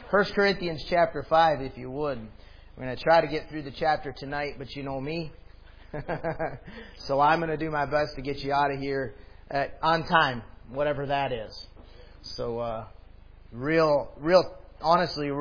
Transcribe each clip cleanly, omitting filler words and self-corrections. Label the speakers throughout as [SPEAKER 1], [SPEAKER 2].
[SPEAKER 1] 1 Corinthians chapter 5, if you would. I'm going to try to get through the chapter tonight, but you know me. So I'm going to do my best to get you out of here on time, whatever that is. So, honestly,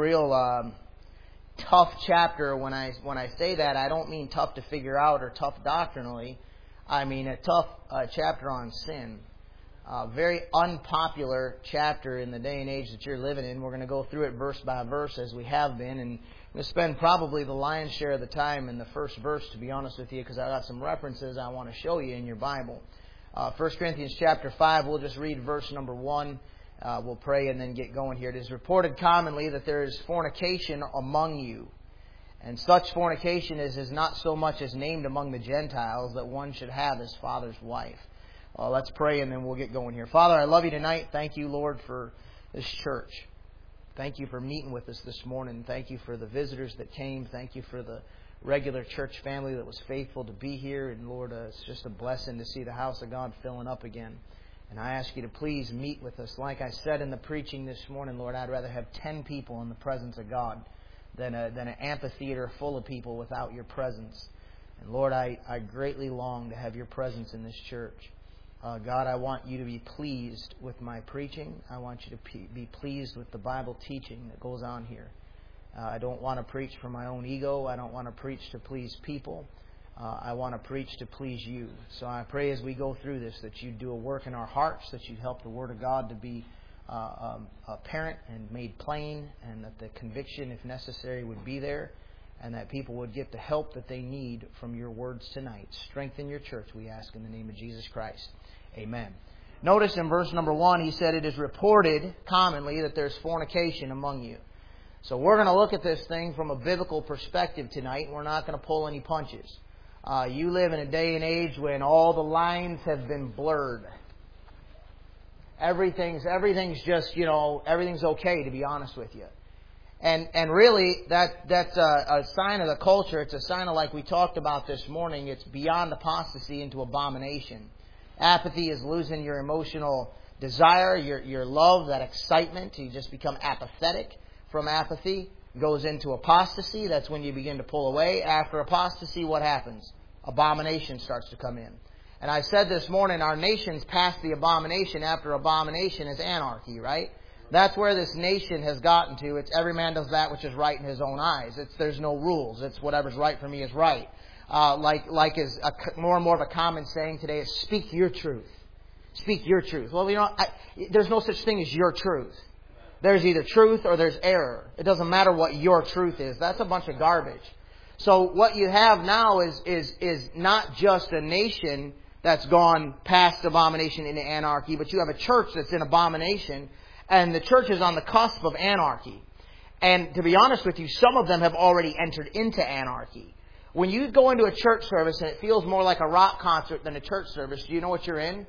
[SPEAKER 1] tough chapter. When I say that, I don't mean tough to figure out or tough doctrinally. I mean a tough chapter on sin. Very unpopular chapter in the day and age that you're living in. We're going to go through it verse by verse as we have been. And I'm going to spend probably the lion's share of the time in the first verse, to be honest with you, because I've got some references I want to show you in your Bible. 1 Corinthians chapter 5, we'll just read verse number 1. We'll pray and then get going here. It is reported commonly that there is fornication among you. And such fornication is not so much as named among the Gentiles, that one should have his father's wife. Let's pray and then we'll get going here. Father, I love you tonight. Thank you, Lord, for this church. Thank you for meeting with us this morning. Thank you for the visitors that came. Thank you for the regular church family that was faithful to be here. And Lord, it's just a blessing to see the house of God filling up again. And I ask you to please meet with us. Like I said in the preaching this morning, Lord, I'd rather have 10 people in the presence of God than an amphitheater full of people without your presence. And Lord, I greatly long to have your presence in this church. God, I want you to be pleased with my preaching. I want you to be pleased with the Bible teaching that goes on here. I don't want to preach for my own ego. I don't want to preach to please people. I want to preach to please you. So I pray as we go through this that you do a work in our hearts, that you help the Word of God to be apparent and made plain, and that the conviction, if necessary, would be there, and that people would get the help that they need from your words tonight. Strengthen your church, we ask in the name of Jesus Christ. Amen. Notice in verse number 1, he said, it is reported commonly that there's fornication among you. So we're going to look at this thing from a biblical perspective tonight. We're not going to pull any punches. You live in a day and age when all the lines have been blurred. Everything's just, everything's okay, to be honest with you. And really, that's a sign of the culture. It's a sign of, like we talked about this morning, it's beyond apostasy into abomination. Apathy is losing your emotional desire, your love, that excitement. You just become apathetic. From apathy goes into apostasy. That's when you begin to pull away. After apostasy, what happens? Abomination starts to come in. And I said this morning, our nation's past the abomination. After abomination is anarchy, right? That's where this nation has gotten to. It's every man does that which is right in his own eyes. There's no rules. It's whatever's right for me is right. Like is more and more of a common saying today is speak your truth. Speak your truth. Well, there's no such thing as your truth. There's either truth or there's error. It doesn't matter what your truth is. That's a bunch of garbage. So what you have now is not just a nation that's gone past abomination into anarchy, but you have a church that's in abomination, and the church is on the cusp of anarchy. And to be honest with you, some of them have already entered into anarchy. When you go into a church service and it feels more like a rock concert than a church service, do you know what you're in?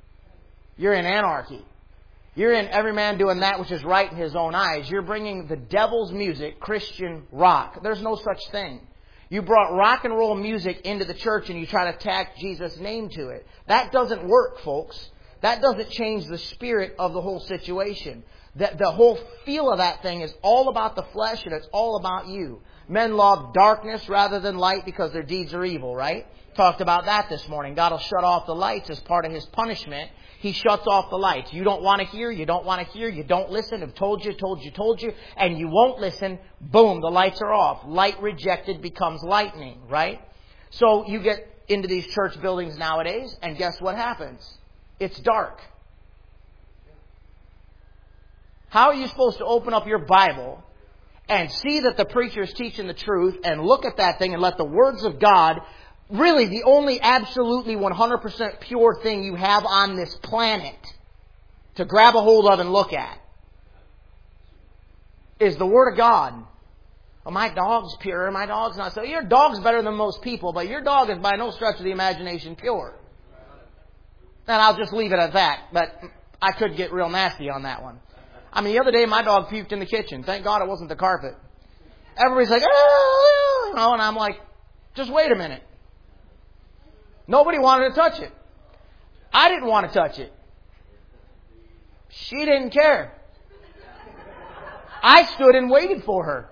[SPEAKER 1] You're in anarchy. You're in every man doing that which is right in his own eyes. You're bringing the devil's music, Christian rock. There's no such thing. You brought rock and roll music into the church and you try to tack Jesus' name to it. That doesn't work, folks. That doesn't change the spirit of the whole situation. The whole feel of that thing is all about the flesh and it's all about you. Men love darkness rather than light because their deeds are evil, right? Talked about that this morning. God will shut off the lights as part of His punishment. He shuts off the lights. You don't want to hear, you don't want to hear, you don't listen. I've told you, and you won't listen. Boom, the lights are off. Light rejected becomes lightning, right? So you get into these church buildings nowadays, and guess what happens? It's dark. How are you supposed to open up your Bible and see that the preacher is teaching the truth and look at that thing and let the words of God, really the only absolutely 100% pure thing you have on this planet to grab a hold of and look at, is the Word of God. Well, my dog's pure, my dog's not so. Your dog's better than most people, but your dog is by no stretch of the imagination pure. And I'll just leave it at that, but I could get real nasty on that one. I mean, the other day my dog puked in the kitchen. Thank God it wasn't the carpet. Everybody's like, oh, and I'm like, just wait a minute. Nobody wanted to touch it. I didn't want to touch it. She didn't care. I stood and waited for her.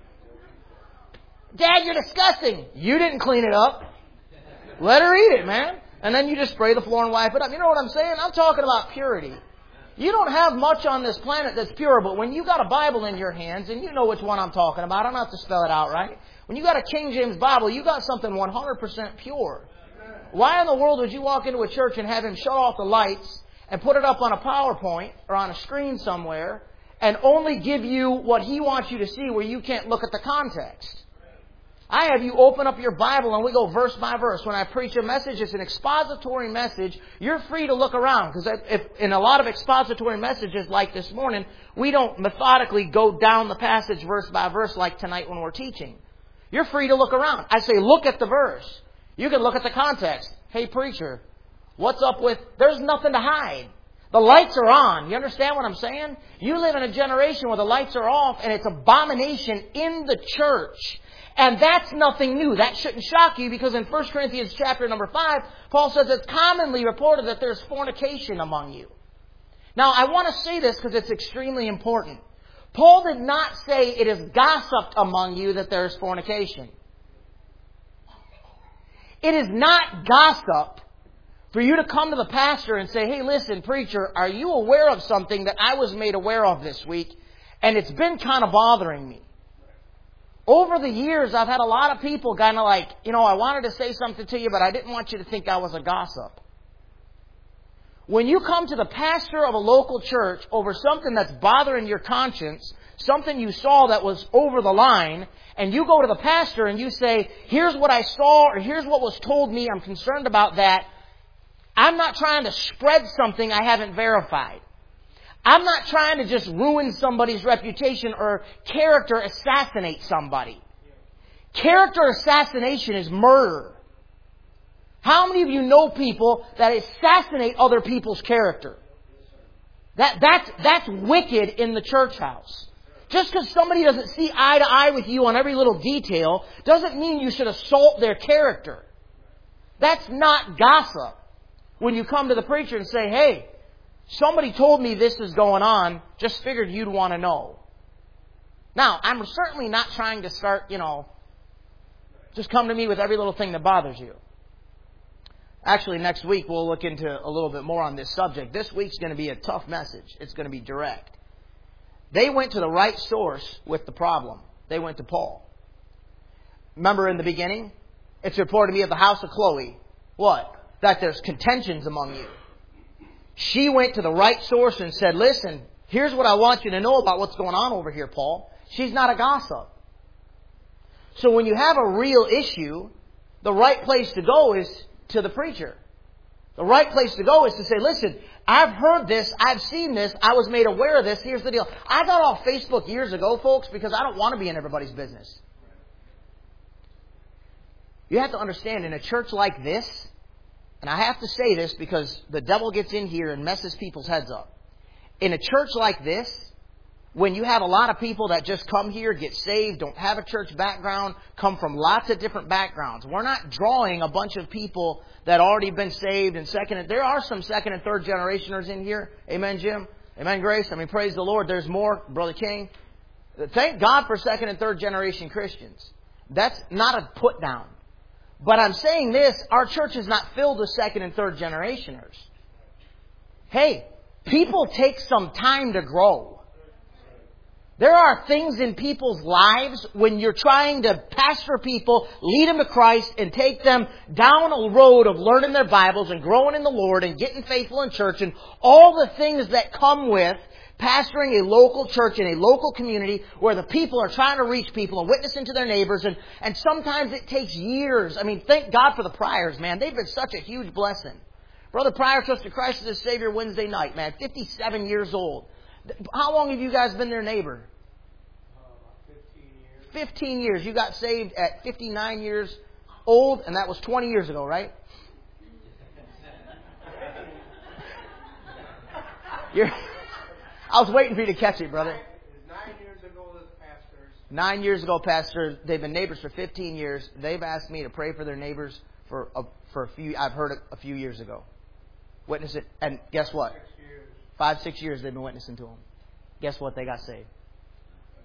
[SPEAKER 1] Dad, you're disgusting. You didn't clean it up. Let her eat it, man. And then you just spray the floor and wipe it up. You know what I'm saying? I'm talking about purity. You don't have much on this planet that's pure, but when you got a Bible in your hands, and you know which one I'm talking about, I don't have to spell it out, right? When you got a King James Bible, you got something 100% pure. Why in the world would you walk into a church and have him shut off the lights and put it up on a PowerPoint or on a screen somewhere and only give you what he wants you to see where you can't look at the context? I have you open up your Bible and we go verse by verse. When I preach a message, it's an expository message. You're free to look around, because if in a lot of expository messages like this morning, we don't methodically go down the passage verse by verse like tonight when we're teaching. You're free to look around. I say look at the verse. You can look at the context. Hey preacher, what's up with... There's nothing to hide. The lights are on. You understand what I'm saying? You live in a generation where the lights are off and it's abomination in the church. And that's nothing new. That shouldn't shock you, because in 1 Corinthians chapter number 5, Paul says it's commonly reported that there's fornication among you. Now, I want to say this because it's extremely important. Paul did not say it is gossiped among you that there's fornication. It is not gossip for you to come to the pastor and say, hey, listen, preacher, are you aware of something that I was made aware of this week, and it's been kind of bothering me? Over the years, I've had a lot of people kind of like, I wanted to say something to you, but I didn't want you to think I was a gossip. When you come to the pastor of a local church over something that's bothering your conscience, something you saw that was over the line, and you go to the pastor and you say, here's what I saw, or here's what was told me, I'm concerned about that. I'm not trying to spread something I haven't verified. I'm not trying to just ruin somebody's reputation or character assassinate somebody. Character assassination is murder. How many of you know people that assassinate other people's character? That's wicked in the church house. Just because somebody doesn't see eye to eye with you on every little detail doesn't mean you should assault their character. That's not gossip. When you come to the preacher and say, hey, somebody told me this is going on, just figured you'd want to know. Now, I'm certainly not trying to start, just come to me with every little thing that bothers you. Actually, next week we'll look into a little bit more on this subject. This week's going to be a tough message. It's going to be direct. They went to the right source with the problem. They went to Paul. Remember in the beginning? It's reported to me at the house of Chloe. What? That there's contentions among you. She went to the right source and said, listen, here's what I want you to know about what's going on over here, Paul. She's not a gossip. So when you have a real issue, the right place to go is to the preacher. The right place to go is to say, listen, I've heard this, I've seen this, I was made aware of this, here's the deal. I got off Facebook years ago, folks, because I don't want to be in everybody's business. You have to understand, in a church like this, and I have to say this because the devil gets in here and messes people's heads up. In a church like this, when you have a lot of people that just come here, get saved, don't have a church background, come from lots of different backgrounds. We're not drawing a bunch of people that already been saved and there are some second and third generationers in here. Amen, Jim? Amen, Grace? Praise the Lord. There's more, Brother King. Thank God for second and third generation Christians. That's not a put down. But I'm saying this, our church is not filled with second and third generationers. Hey, people take some time to grow. There are things in people's lives when you're trying to pastor people, lead them to Christ, and take them down a road of learning their Bibles and growing in the Lord and getting faithful in church and all the things that come with pastoring a local church in a local community where the people are trying to reach people and witnessing to their neighbors. And sometimes it takes years. Thank God for the Pryors, man. They've been such a huge blessing. Brother Pryor trusted Christ as his Savior Wednesday night, man. 57 years old. How long have you guys been their neighbor?
[SPEAKER 2] 15 years.
[SPEAKER 1] 15 years. You got saved at 59 years old, and that was 20 years ago, right? I was waiting for you to catch it, brother.
[SPEAKER 2] 9 years ago, as pastors.
[SPEAKER 1] 9 years ago, Pastor, they've been neighbors for 15 years. They've asked me to pray for their neighbors for a few. I've heard it a few years ago. Witness it, and guess what?
[SPEAKER 2] 6 years.
[SPEAKER 1] 5-6 years they've been witnessing to them. Guess what? They got saved.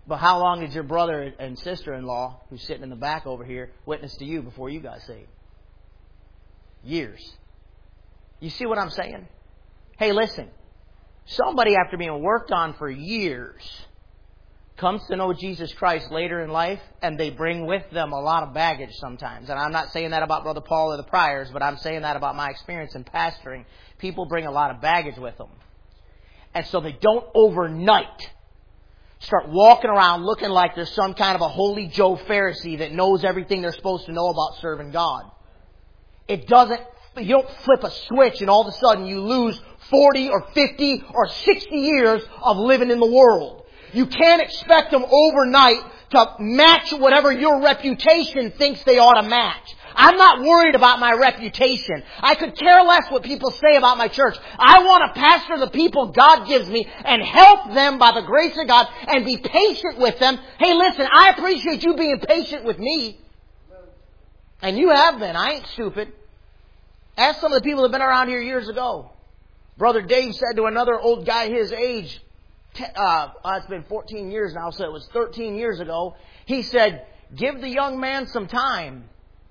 [SPEAKER 1] But how long did your brother and sister-in-law, who's sitting in the back over here, witness to you before you got saved? Years. You see what I'm saying? Hey, listen. Somebody after being worked on for years comes to know Jesus Christ later in life, and they bring with them a lot of baggage sometimes. And I'm not saying that about Brother Paul or the Pryors, but I'm saying that about my experience in pastoring. People bring a lot of baggage with them. And so they don't overnight start walking around looking like there's some kind of a holy Joe Pharisee that knows everything they're supposed to know about serving God. You don't flip a switch and all of a sudden you lose 40 or 50 or 60 years of living in the world. You can't expect them overnight to match whatever your reputation thinks they ought to match. I'm not worried about my reputation. I could care less what people say about my church. I want to pastor the people God gives me and help them by the grace of God and be patient with them. Hey, listen, I appreciate you being patient with me. And you have been. I ain't stupid. Ask some of the people that have been around here years ago. Brother Dave said to another old guy his age, it's been 14 years now, so it was 13 years ago. He said, give the young man some time.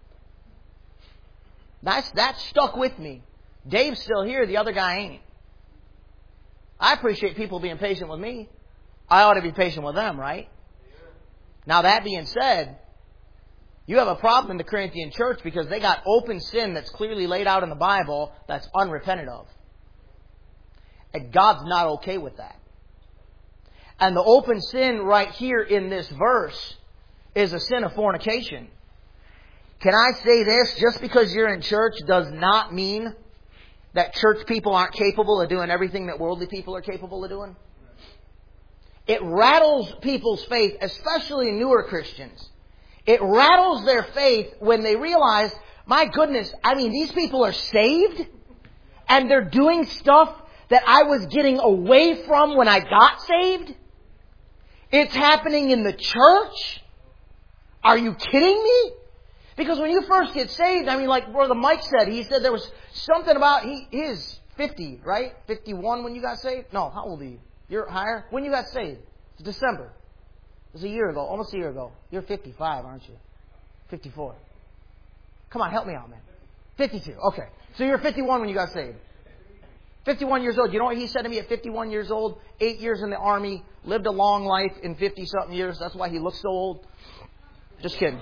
[SPEAKER 1] That stuck with me. Dave's still here, the other guy ain't. I appreciate people being patient with me. I ought to be patient with them, right? Now that being said, you have a problem in the Corinthian church because they got open sin that's clearly laid out in the Bible that's unrepented of. And God's not okay with that. And the open sin right here in this verse is a sin of fornication. Can I say this? Just because you're in church does not mean that church people aren't capable of doing everything that worldly people are capable of doing. It rattles people's faith, especially newer Christians. It rattles their faith when they realize, my goodness, these people are saved and they're doing stuff that I was getting away from when I got saved. It's happening in the church. Are you kidding me? Because when you first get saved, like Brother Mike said, he said there was something about, he is 50, right? 51 when you got saved? No, how old are you? You're higher? When you got saved? It's December. It was a year ago, almost a year ago. You're 55, aren't you? 54. Come on, help me out, man. 52, okay. So you're 51 when you got saved. 51 years old. You know what he said to me at 51 years old? 8 years in the Army, lived a long life in 50-something years. That's why he looks so old. Just kidding.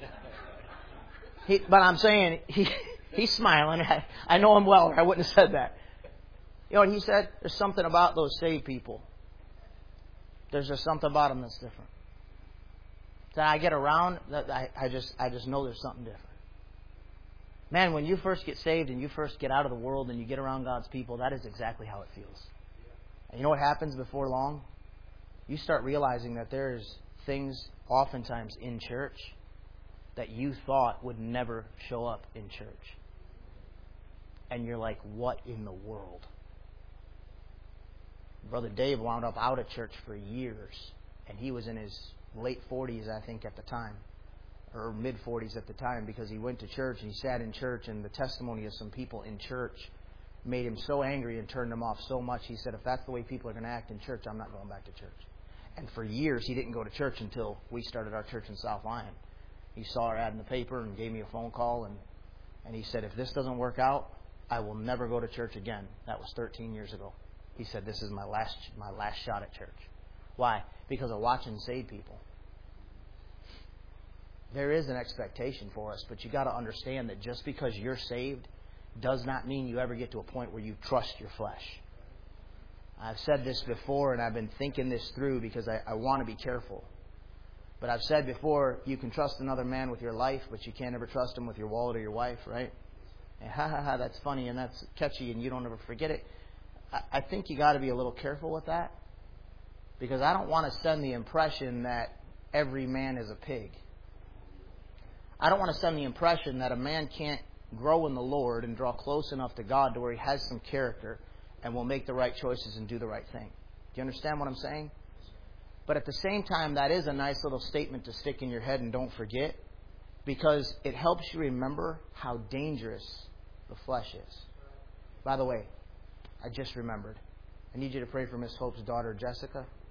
[SPEAKER 1] But I'm saying, he's smiling. I know him well, or I wouldn't have said that. You know what he said? There's something about those saved people. There's just something about them that's different. That I get around, I just know there's something different. Man, when you first get saved and you first get out of the world and you get around God's people, that is exactly how it feels. And you know what happens before long? You start realizing that there's things oftentimes in church that you thought would never show up in church. And you're like, what in the world? Brother Dave wound up out of church for years. And he was in his late 40s, I think, at the time. Or mid-40s at the time, because he went to church and he sat in church, and the testimony of some people in church made him so angry and turned him off so much. He said, if that's the way people are going to act in church, I'm not going back to church. And for years, he didn't go to church until we started our church in South Lyon. He saw our ad in the paper and gave me a phone call, and he said, if this doesn't work out, I will never go to church again. That was 13 years ago. He said, this is my last shot at church. Why? Because of watching saved people. There is an expectation for us, but you got to understand that just because you're saved does not mean you ever get to a point where you trust your flesh. I've said this before, and I've been thinking this through because I want to be careful. But I've said before, you can trust another man with your life, but you can't ever trust him with your wallet or your wife, right? And that's funny and that's catchy and you don't ever forget it. I think you got to be a little careful with that, because I don't want to send the impression that every man is a pig. I don't want to send the impression that a man can't grow in the Lord and draw close enough to God to where he has some character and will make the right choices and do the right thing. Do you understand what I'm saying? But at the same time, that is a nice little statement to stick in your head and don't forget, because it helps you remember how dangerous the flesh is. By the way, I just remembered. I need you to pray for Miss Hope's daughter, Jessica.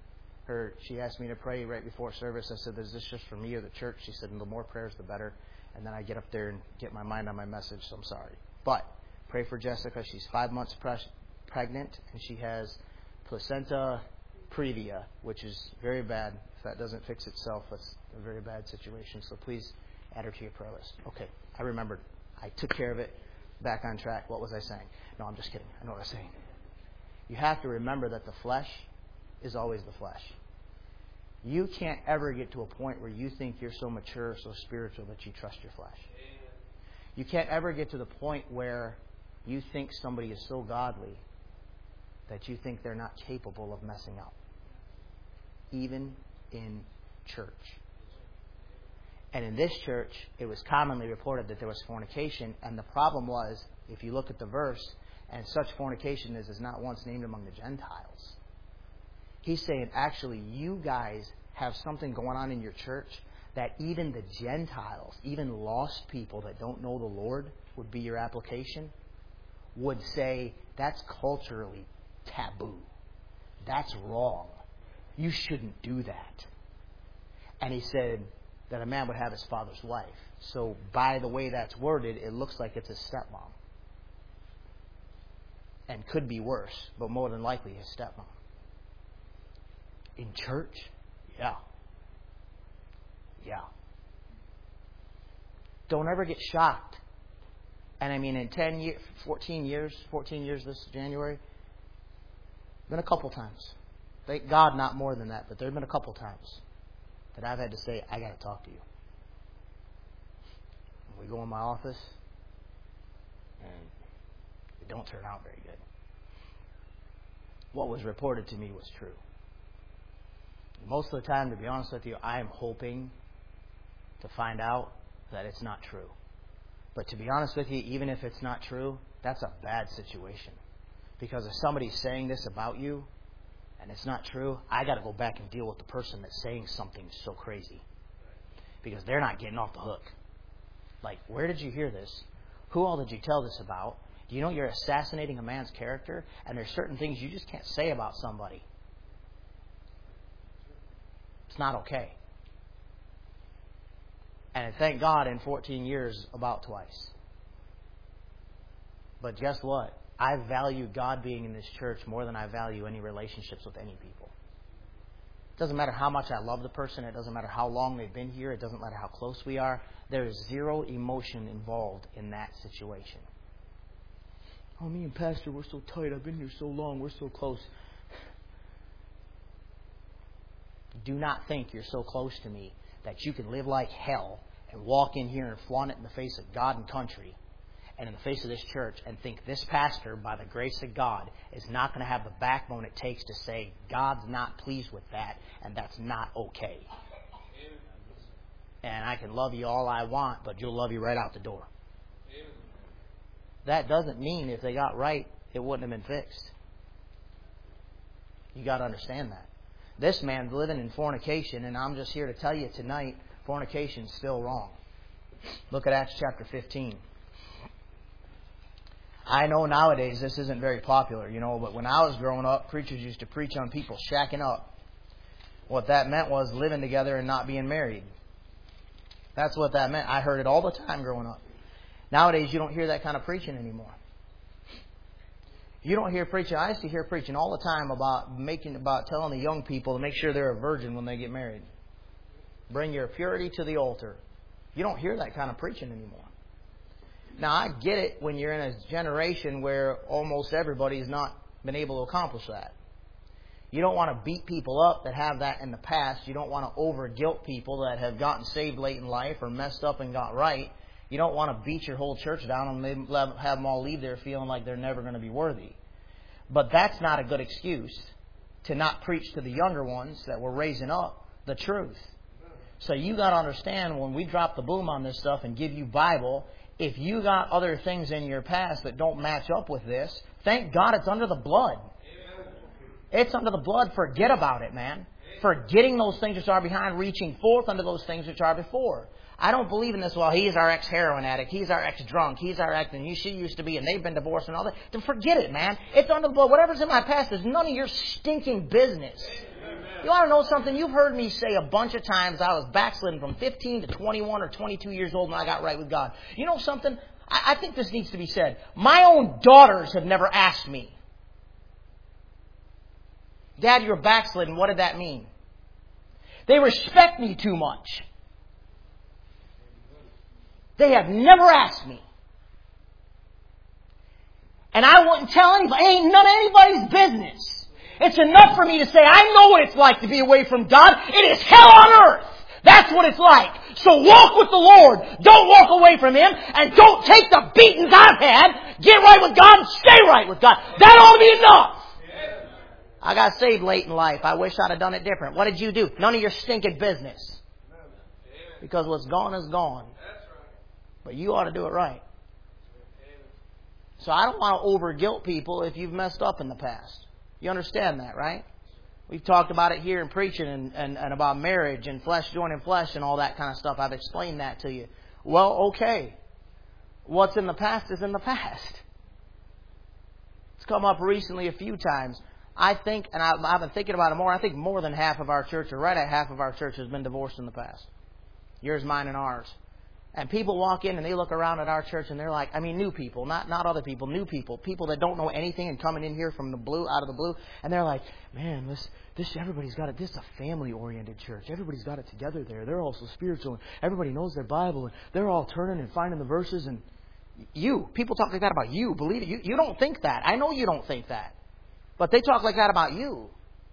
[SPEAKER 1] She asked me to pray right before service. I said, is this just for me or the church? She said, the more prayers, the better. And then I get up there and get my mind on my message, so I'm sorry. But pray for Jessica. She's 5 months pregnant, and she has placenta previa, which is very bad. If that doesn't fix itself, that's a very bad situation. So please add her to your prayer list. Okay, I remembered. I took care of it. Back on track. What was I saying? No, I'm just kidding. I know what I was saying. You have to remember that the flesh is always the flesh. You can't ever get to a point where you think you're so mature, so spiritual that you trust your flesh. You can't ever get to the point where you think somebody is so godly that you think they're not capable of messing up. Even in church. And in this church, it was commonly reported that there was fornication. And the problem was, if you look at the verse, and such fornication is not once named among the Gentiles. He's saying, actually, you guys have something going on in your church that even the Gentiles, even lost people that don't know the Lord, would be your application, would say, that's culturally taboo. That's wrong. You shouldn't do that. And he said that a man would have his father's wife. So by the way that's worded, it looks like it's his stepmom. And could be worse, but more than likely his stepmom. In church? Yeah. Yeah. Don't ever get shocked. And I mean, in 14 years this January, been a couple times. Thank God not more than that, but there have been a couple times that I've had to say, I got to talk to you. We go in my office, and it don't turn out very good. What was reported to me was true. Most of the time, to be honest with you, I am hoping to find out that it's not true. But to be honest with you, even if it's not true, that's a bad situation. Because if somebody's saying this about you, and it's not true, I got to go back and deal with the person that's saying something so crazy. Because they're not getting off the hook. Like, where did you hear this? Who all did you tell this about? Do you know you're assassinating a man's character? And there's certain things you just can't say about somebody. It's not okay. And thank God in 14 years, about twice. But guess what? I value God being in this church more than I value any relationships with any people. It doesn't matter how much I love the person. It doesn't matter how long they've been here. It doesn't matter how close we are. There is zero emotion involved in that situation. Oh, me and Pastor, we're so tight. I've been here so long. We're so close. Do not think you're so close to me that you can live like hell and walk in here and flaunt it in the face of God and country and in the face of this church and think this pastor, by the grace of God, is not going to have the backbone it takes to say God's not pleased with that and that's not okay. And I can love you all I want, but you'll love you right out the door. That doesn't mean if they got right, it wouldn't have been fixed. You got to understand that. This man's living in fornication, and I'm just here to tell you tonight, fornication's still wrong. Look at Acts chapter 15. I know nowadays this isn't very popular, but when I was growing up, preachers used to preach on people shacking up. What that meant was living together and not being married. That's what that meant. I heard it all the time growing up. Nowadays, you don't hear that kind of preaching anymore. You don't hear preaching. I used to hear preaching all the time about telling the young people to make sure they're a virgin when they get married. Bring your purity to the altar. You don't hear that kind of preaching anymore. Now, I get it when you're in a generation where almost everybody's not been able to accomplish that. You don't want to beat people up that have that in the past. You don't want to over-guilt people that have gotten saved late in life or messed up and got right. You don't want to beat your whole church down and maybe have them all leave there feeling like they're never going to be worthy. But that's not a good excuse to not preach to the younger ones that we're raising up the truth. So you got to understand, when we drop the boom on this stuff and give you Bible, if you got other things in your past that don't match up with this, thank God it's under the blood. It's under the blood. Forget about it, man. Forgetting those things which are behind, reaching forth unto those things which are before. I don't believe in this, well, he's our ex-heroin addict, he's our ex-drunk, he's our ex, and she used to be, and they've been divorced and all that. Then forget it, man. It's under the blood. Whatever's in my past is none of your stinking business. You want to know something? You've heard me say a bunch of times I was backslidden from 15 to 21 or 22 years old when I got right with God. You know something? I think this needs to be said. My own daughters have never asked me, Dad, you're backslidden. What did that mean? They respect me too much. They have never asked me. And I wouldn't tell anybody. It ain't none of anybody's business. It's enough for me to say, I know what it's like to be away from God. It is hell on earth. That's what it's like. So walk with the Lord. Don't walk away from Him. And don't take the beatings I've had. Get right with God and stay right with God. That ought to be enough. I got saved late in life. I wish I'd have done it different. What did you do? None of your stinking business. Because what's gone is gone. But you ought to do it right. So I don't want to over-guilt people if you've messed up in the past. You understand that, right? We've talked about it here in preaching and about marriage and flesh joining flesh and all that kind of stuff. I've explained that to you. Well, okay. What's in the past is in the past. It's come up recently a few times. I think, and I've been thinking about it more, I think more than half of our church, or right at half of our church, has been divorced in the past. Yours, mine, and ours. And people walk in and they look around at our church and they're like, I mean new people, not other people, new people. People that don't know anything and coming in here from the blue, out of the blue. And they're like, man, this everybody's got it. This is a family-oriented church. Everybody's got it together there. They're also spiritual. And everybody knows their Bible. And they're all turning and finding the verses. And people talk like that about you. Believe it. You don't think that. I know you don't think that. But they talk like that about you.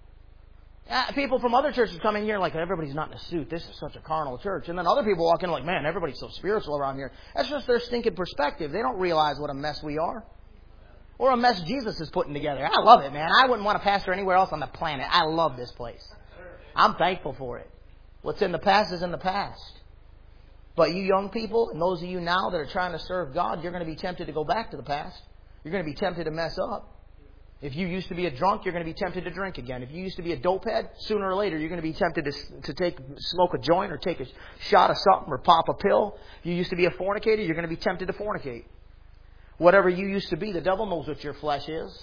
[SPEAKER 1] People from other churches come in here like, everybody's not in a suit. This is such a carnal church. And then other people walk in like, man, everybody's so spiritual around here. That's just their stinking perspective. They don't realize what a mess we are. Or a mess Jesus is putting together. I love it, man. I wouldn't want to pastor anywhere else on the planet. I love this place. I'm thankful for it. What's in the past is in the past. But you young people, and those of you now that are trying to serve God, you're going to be tempted to go back to the past. You're going to be tempted to mess up. If you used to be a drunk, you're going to be tempted to drink again. If you used to be a dopehead, sooner or later you're going to be tempted to smoke a joint or take a shot of something or pop a pill. If you used to be a fornicator, you're going to be tempted to fornicate. Whatever you used to be, the devil knows what your flesh is.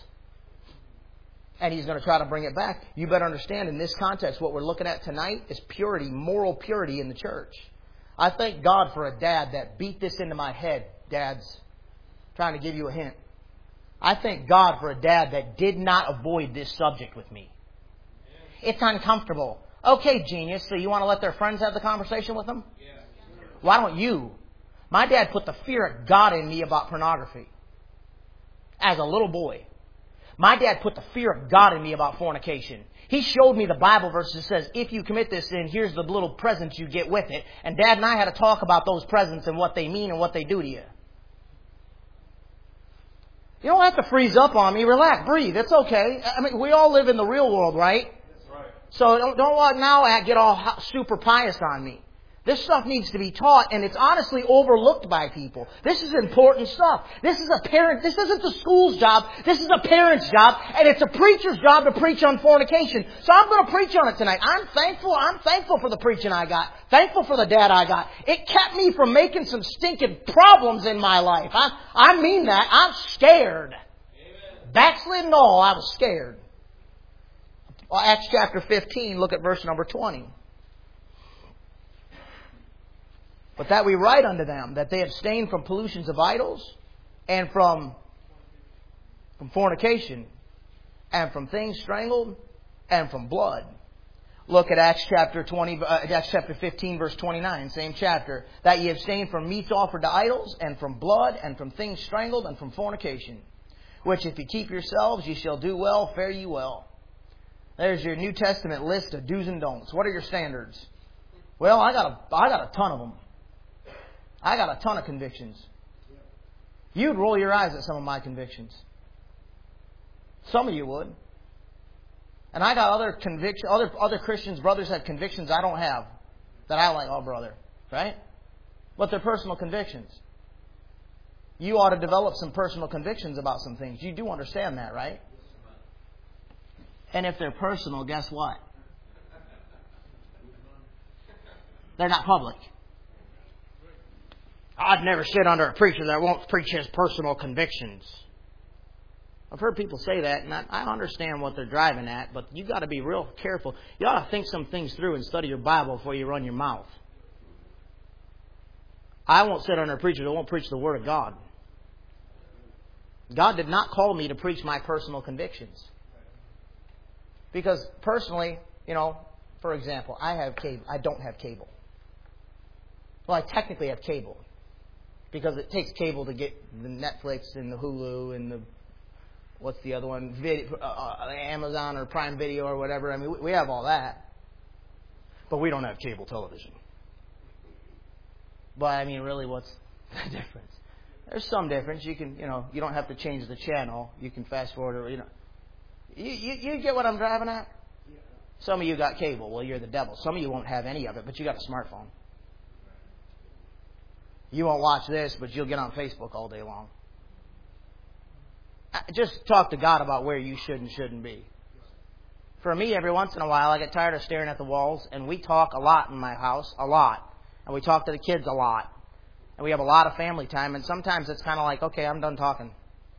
[SPEAKER 1] And he's going to try to bring it back. You better understand in this context, what we're looking at tonight is purity, moral purity in the church. I thank God for a dad that beat this into my head. Dads, trying to give you a hint. I thank God for a dad that did not avoid this subject with me. It's uncomfortable. Okay, genius. So you want to let their friends have the conversation with them? Why don't you? My dad put the fear of God in me about pornography. As a little boy. My dad put the fear of God in me about fornication. He showed me the Bible verse that says, if you commit this sin, here's the little presents you get with it. And Dad and I had to talk about those presents and what they mean and what they do to you. You don't have to freeze up on me. Relax. Breathe. It's okay. I mean, we all live in the real world, right? That's right. So don't now get all super pious on me. This stuff needs to be taught, and it's honestly overlooked by people. This is important stuff. This is a parent. This isn't the school's job. This is a parent's job, and it's a preacher's job to preach on fornication. So I'm going to preach on it tonight. I'm thankful. I'm thankful for the preaching I got. Thankful for the dad I got. It kept me from making some stinking problems in my life. I mean that. I'm scared. Amen. Backslid and all, I was scared. Well, Acts chapter 15, look at verse number 20. But that we write unto them, that they abstain from pollutions of idols, and from fornication, and from things strangled, and from blood. Look at Acts chapter 15, verse 29, same chapter. That ye abstain from meats offered to idols, and from blood, and from things strangled, and from fornication. Which if you keep yourselves, ye shall do well, fare ye well. There's your New Testament list of do's and don'ts. What are your standards? Well, I got a ton of them. I got a ton of convictions. You'd roll your eyes at some of my convictions. Some of you would. And I got other convictions. Other Christians, brothers have convictions I don't have. That I like, oh brother. Right? But they're personal convictions. You ought to develop some personal convictions about some things. You do understand that, right? And if they're personal, guess what? They're not public. I'd never sit under a preacher that won't preach his personal convictions. I've heard people say that, and I understand what they're driving at, but you got to be real careful. You ought to think some things through and study your Bible before you run your mouth. I won't sit under a preacher that won't preach the Word of God. God did not call me to preach my personal convictions. Because personally, for example, I have cable. I don't have cable. Well, I technically have cable. Because it takes cable to get the Netflix and the Hulu and the, what's the other one? Amazon or Prime Video or whatever. I mean, we have all that. But we don't have cable television. But, I mean, really, what's the difference? There's some difference. You can, you don't have to change the channel. You can fast forward or, You get what I'm driving at? Some of you got cable. Well, you're the devil. Some of you won't have any of it, but you got a smartphone. You won't watch this, but you'll get on Facebook all day long. Just talk to God about where you should and shouldn't be. For me, every once in a while, I get tired of staring at the walls, and we talk a lot in my house, a lot. And we talk to the kids a lot. And we have a lot of family time, and sometimes it's kind of like, okay, I'm done talking.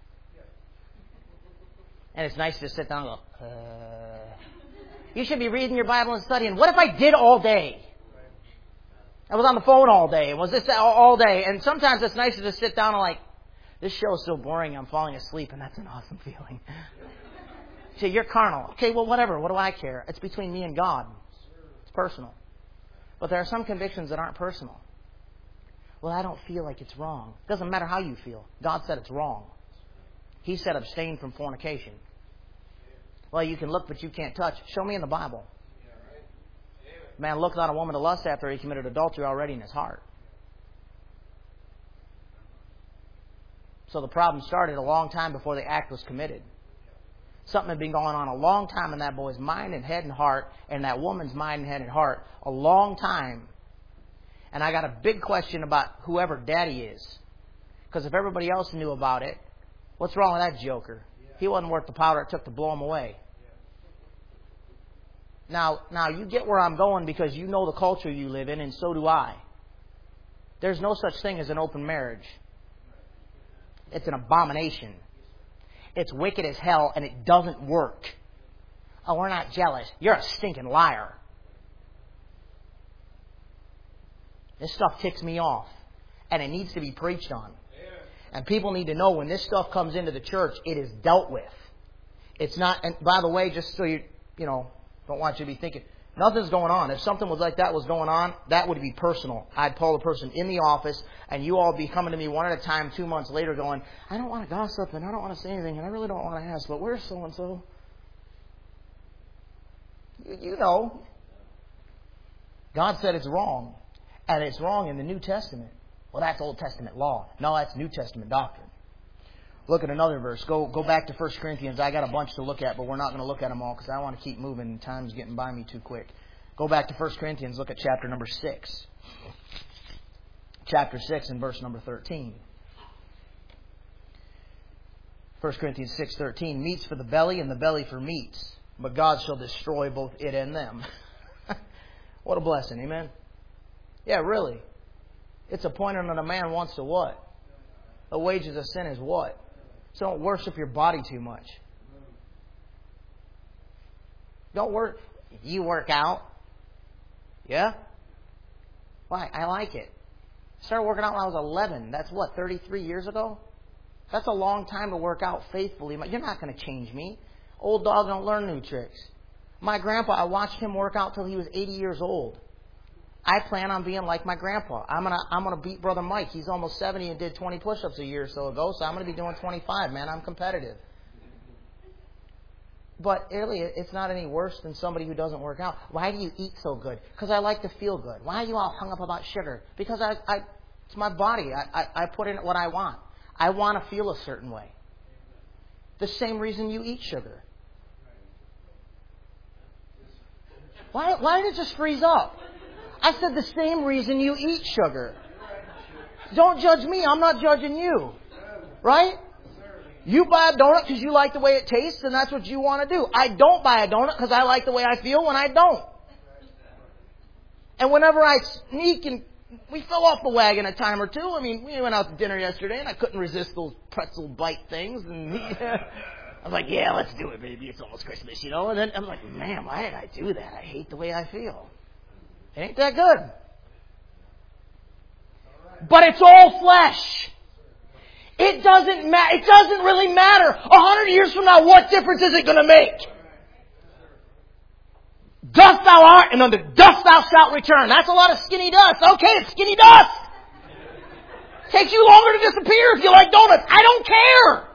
[SPEAKER 1] And it's nice to sit down and go, You should be reading your Bible and studying. What if I did all day? I was on the phone all day. It was this all day. And sometimes it's nicer to sit down and like, this show is so boring, I'm falling asleep, and that's an awesome feeling. So you're carnal. Okay, well, whatever. What do I care? It's between me and God. It's personal. But there are some convictions that aren't personal. Well, I don't feel like it's wrong. It doesn't matter how you feel. God said it's wrong. He said abstain from fornication. Well, you can look, but you can't touch. Show me in the Bible. Man looked on a woman to lust after he committed adultery already in his heart. So the problem started a long time before the act was committed. Something had been going on a long time in that boy's mind and head and heart, and that woman's mind and head and heart, a long time. And I got a big question about whoever daddy is. Because if everybody else knew about it, what's wrong with that joker? He wasn't worth the powder it took to blow him away. Now you get where I'm going because you know the culture you live in, and so do I. There's no such thing as an open marriage. It's an abomination. It's wicked as hell, and it doesn't work. Oh, we're not jealous. You're a stinking liar. This stuff ticks me off, and it needs to be preached on. And people need to know when this stuff comes into the church, it is dealt with. It's not, and by the way, just so you don't want you to be thinking, nothing's going on. If something was like that was going on, that would be personal. I'd call the person in the office, and you all be coming to me one at a time 2 months later going, I don't want to gossip, and I don't want to say anything, and I really don't want to ask, but where's so-and-so? You know. God said it's wrong. And it's wrong in the New Testament. Well, that's Old Testament law. No, that's New Testament doctrine. Look at another verse. Go back to 1 Corinthians. I got a bunch to look at, but we're not going to look at them all because I want to keep moving. Time's getting by me too quick. Go back to 1 Corinthians. Look at chapter number 6. Chapter 6 and verse number 13. 1 Corinthians 6:13. Meats for the belly and the belly for meats, but God shall destroy both it and them. What a blessing. Amen. Yeah, really. It's appointed that a man wants to what? The wages of sin is what? So don't worship your body too much. Don't work. You work out. Yeah? Why? I like it. I started working out when I was 11. That's what, 33 years ago? That's a long time to work out faithfully. You're not going to change me. Old dog don't learn new tricks. My grandpa, I watched him work out till he was 80 years old. I plan on being like my grandpa. I'm gonna beat Brother Mike. He's almost 70 and did 20 push-ups a year or so ago, so I'm going to be doing 25, man. I'm competitive. But really, it's not any worse than somebody who doesn't work out. Why do you eat so good? Because I like to feel good. Why are you all hung up about sugar? Because it's my body. I put in what I want. I want to feel a certain way. The same reason you eat sugar. Why did it just freeze up? I said the same reason you eat sugar. Don't judge me. I'm not judging you. Right? You buy a donut because you like the way it tastes and that's what you want to do. I don't buy a donut because I like the way I feel when I don't. And whenever I sneak and we fell off the wagon a time or two. I mean, we went out to dinner yesterday and I couldn't resist those pretzel bite things. And I was like, yeah, let's do it, baby. It's almost Christmas, you know? And then I'm like, man, why did I do that? I hate the way I feel. It ain't that good. But it's all flesh. It doesn't matter. It doesn't really matter. 100 years from now, what difference is it going to make? Dust thou art, and unto dust thou shalt return. That's a lot of skinny dust. Okay, it's skinny dust. Takes you longer to disappear if you like donuts. I don't care.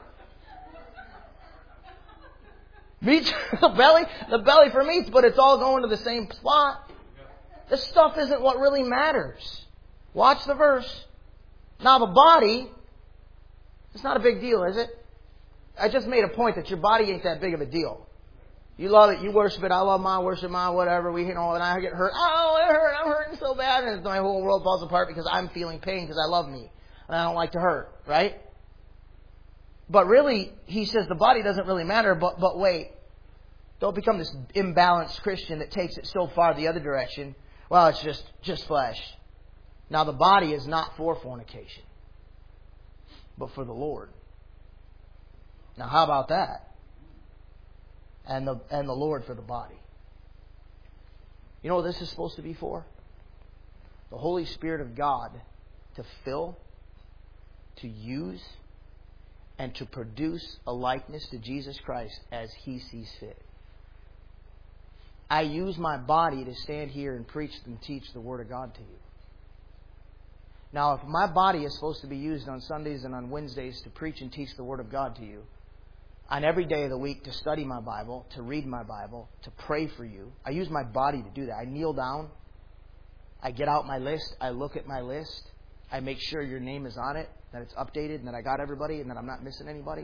[SPEAKER 1] Meats, the belly for meats, but it's all going to the same spot. This stuff isn't what really matters. Watch the verse. Now the body, it's not a big deal, is it? I just made a point that your body ain't that big of a deal. You love it, you worship it, I love mine, worship mine, whatever. And I get hurt. Oh, it hurt, I'm hurting so bad. And my whole world falls apart because I'm feeling pain because I love me. And I don't like to hurt, right? But really, he says the body doesn't really matter, but wait. Don't become this imbalanced Christian that takes it so far the other direction. Well, it's just flesh. Now the body is not for fornication, but for the Lord. Now how about that? And the Lord for the body. You know what this is supposed to be for? The Holy Spirit of God to fill, to use, and to produce a likeness to Jesus Christ as He sees fit. I use my body to stand here and preach and teach the Word of God to you. Now, if my body is supposed to be used on Sundays and on Wednesdays to preach and teach the Word of God to you, on every day of the week to study my Bible, to read my Bible, to pray for you, I use my body to do that. I kneel down. I get out my list. I look at my list. I make sure your name is on it, that it's updated, and that I got everybody, and that I'm not missing anybody.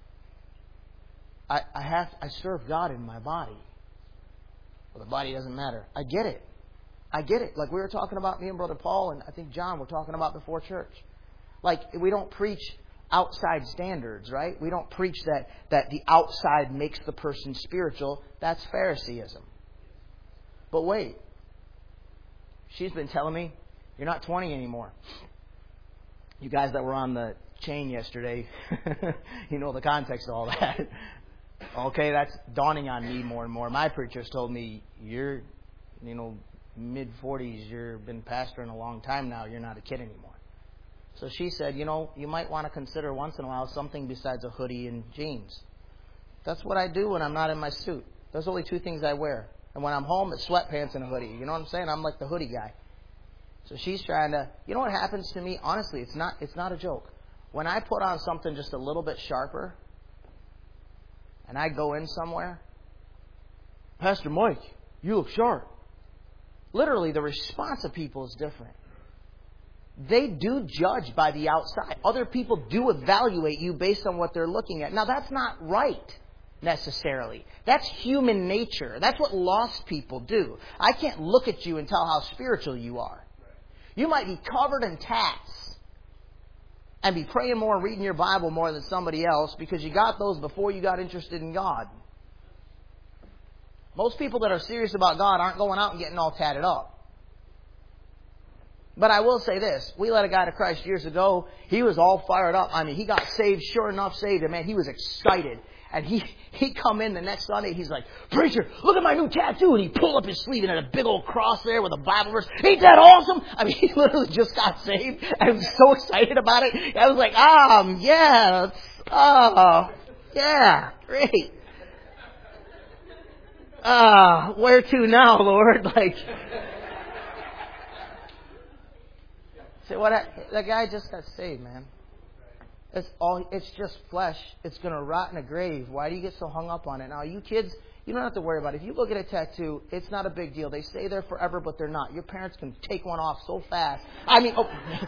[SPEAKER 1] I serve God in my body. Well, the body doesn't matter. I get it. Like we were talking about, me and Brother Paul, and I think John were talking about before church. Like, we don't preach outside standards, right? We don't preach that the outside makes the person spiritual. That's Phariseeism. But wait. She's been telling me, you're not 20 anymore. You guys that were on the chain yesterday, you know the context of all that. Okay, that's dawning on me more and more. My preachers told me, you're, mid-40s, you've been pastoring a long time now, you're not a kid anymore. So she said, you might want to consider once in a while something besides a hoodie and jeans. That's what I do when I'm not in my suit. There's only two things I wear. And when I'm home, it's sweatpants and a hoodie. You know what I'm saying? I'm like the hoodie guy. So she's trying to... You know what happens to me? Honestly, it's not a joke. When I put on something just a little bit sharper, and I go in somewhere, Pastor Mike, you look sharp. Literally, the response of people is different. They do judge by the outside. Other people do evaluate you based on what they're looking at. Now, that's not right, necessarily. That's human nature. That's what lost people do. I can't look at you and tell how spiritual you are. You might be covered in tats and be praying more and reading your Bible more than somebody else because you got those before you got interested in God. Most people that are serious about God aren't going out and getting all tatted up. But I will say this. We led a guy to Christ years ago. He was all fired up. I mean, he got saved, sure enough saved. And man, he was excited. And he come in the next Sunday. He's like, preacher, look at my new tattoo. And he pulled up his sleeve and had a big old cross there with a Bible verse. Ain't that awesome? I mean, he literally just got saved. I was so excited about it. I was like, yeah, great. Where to now, Lord? Like... Say what? That guy just got saved, man. It's just flesh. It's going to rot in a grave. Why do you get so hung up on it? Now, you kids, you don't have to worry about it. If you look at a tattoo, it's not a big deal. They stay there forever, but they're not. Your parents can take one off so fast. I mean,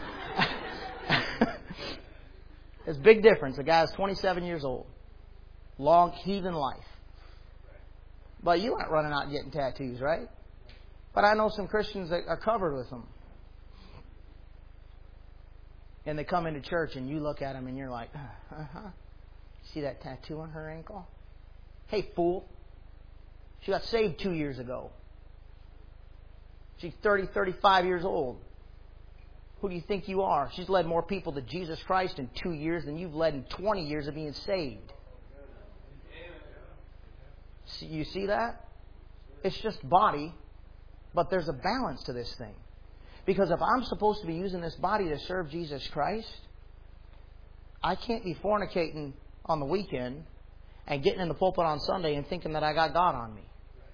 [SPEAKER 1] there's a big difference. The guy's 27 years old, long heathen life. But you aren't running out and getting tattoos, right? But I know some Christians that are covered with them. And they come into church and you look at them and you're like, see that tattoo on her ankle? Hey, fool. She got saved 2 years ago. She's 30, 35 years old. Who do you think you are? She's led more people to Jesus Christ in 2 years than you've led in 20 years of being saved. You see that? It's just body, but there's a balance to this thing. Because if I'm supposed to be using this body to serve Jesus Christ, I can't be fornicating on the weekend and getting in the pulpit on Sunday and thinking that I got God on me.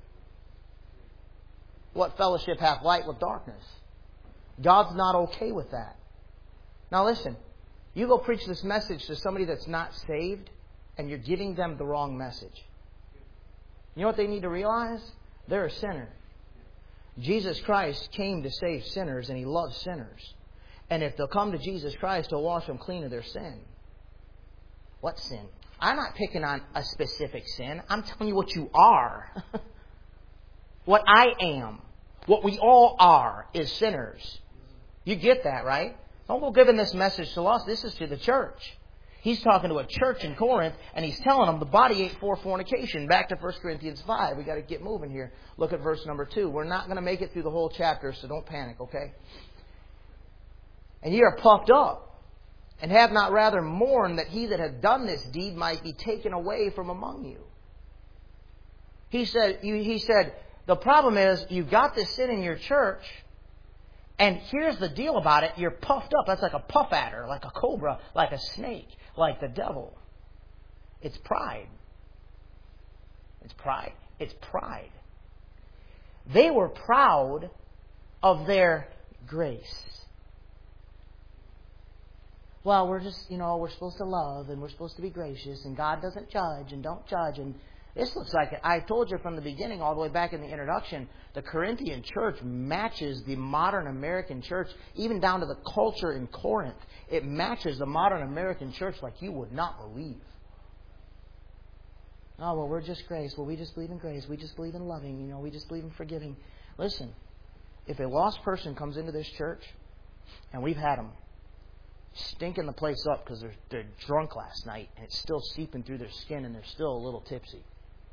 [SPEAKER 1] What fellowship hath light with darkness? God's not okay with that. Now listen, you go preach this message to somebody that's not saved, and you're giving them the wrong message. You know what they need to realize? They're a sinner. Jesus Christ came to save sinners, and He loves sinners. And if they'll come to Jesus Christ, He'll wash them clean of their sin. What sin? I'm not picking on a specific sin. I'm telling you what you are. What I am. What we all are is sinners. You get that, right? Don't go giving this message to us. This is to the church. He's talking to a church in Corinth, and he's telling them the body ain't for fornication. Back to 1 Corinthians 5. We've got to get moving here. Look at verse number 2. We're not going to make it through the whole chapter, so don't panic, okay? And ye are puffed up, and have not rather mourned that he that hath done this deed might be taken away from among you. He said, the problem is, you've got this sin in your church, and here's the deal about it. You're puffed up. That's like a puff adder, like a cobra, like a snake, like the devil. It's pride. It's pride. It's pride. They were proud of their grace. Well, we're just, we're supposed to love and we're supposed to be gracious and God doesn't judge and don't judge. And this looks like it. I told you from the beginning, all the way back in the introduction, the Corinthian church matches the modern American church, even down to the culture in Corinth. It matches the modern American church like you would not believe. Oh, well, we're just grace. Well, we just believe in grace. We just believe in loving. We just believe in forgiving. Listen, if a lost person comes into this church, and we've had them stinking the place up because they're drunk last night, and it's still seeping through their skin, and they're still a little tipsy.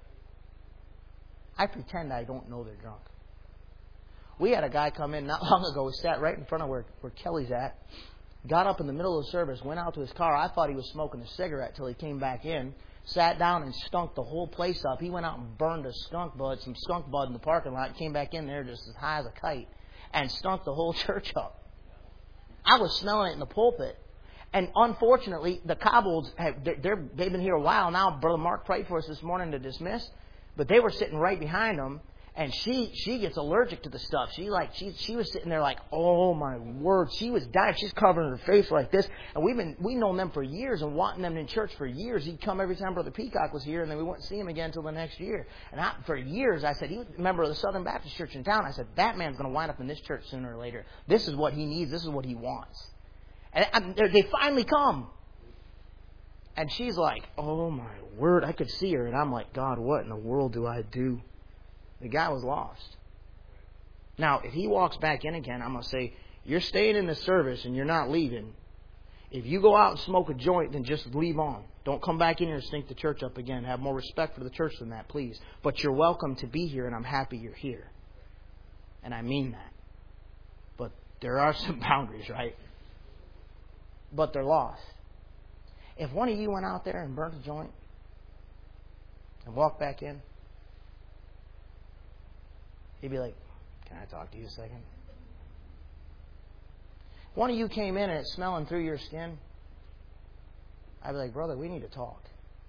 [SPEAKER 1] I pretend I don't know they're drunk. We had a guy come in not long ago who sat right in front of where Kelly's at, got up in the middle of the service, went out to his car. I thought he was smoking a cigarette till he came back in, sat down and stunk the whole place up. He went out and burned some skunk bud in the parking lot, came back in there just as high as a kite, and stunk the whole church up. I was smelling it in the pulpit. And unfortunately, the Cobbles, they've been here a while now. Brother Mark prayed for us this morning to dismiss. But they were sitting right behind them. And she gets allergic to the stuff. She was sitting there like, oh my word. She was dying. She's covering her face like this. And we've known them for years and wanting them in church for years. He'd come every time Brother Peacock was here, and then we wouldn't see him again until the next year. And for years, I said, he was a member of the Southern Baptist Church in town. I said, that man's going to wind up in this church sooner or later. This is what he needs. This is what he wants. And they finally come. And she's like, oh my word. I could see her. And I'm like, God, what in the world do I do? The guy was lost. Now, if he walks back in again, I'm going to say, you're staying in the service and you're not leaving. If you go out and smoke a joint, then just leave on. Don't come back in here and stink the church up again. Have more respect for the church than that, please. But you're welcome to be here, and I'm happy you're here. And I mean that. But there are some boundaries, right? But they're lost. If one of you went out there and burnt a joint and walked back in, he'd be like, can I talk to you a second? If one of you came in and it's smelling through your skin, I'd be like, brother, we need to talk.